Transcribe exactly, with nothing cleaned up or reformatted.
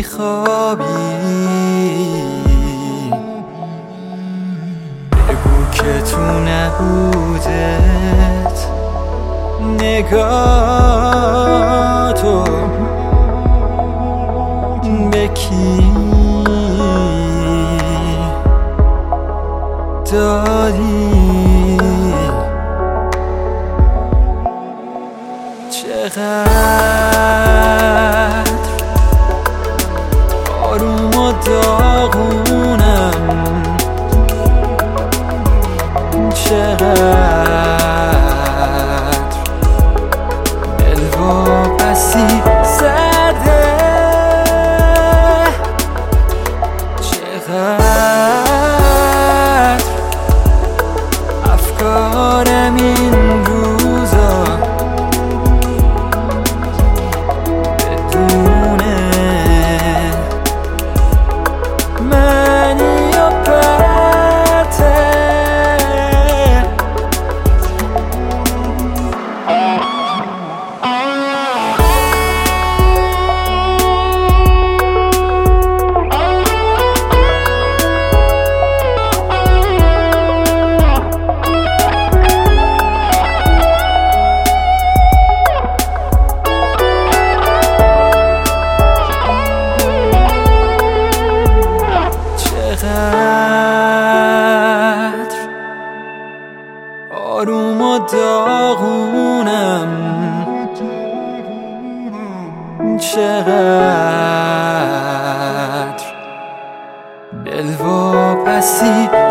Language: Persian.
میخوابی بگو که تو نبودت نگاه تو به کی دادی؟ چقدر آروم و داغونم، چقدر دل واپسی زده، چقدر افکارم این روزا بدونه منی و پرته. چقدر آروم و داغونم، چقدر دل واپسی